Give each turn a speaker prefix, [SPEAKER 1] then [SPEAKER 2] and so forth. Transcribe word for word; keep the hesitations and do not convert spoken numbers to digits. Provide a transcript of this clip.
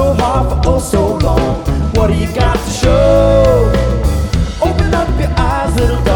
[SPEAKER 1] so hard for oh so long. What do you got to show? Open up your eyes, little darling.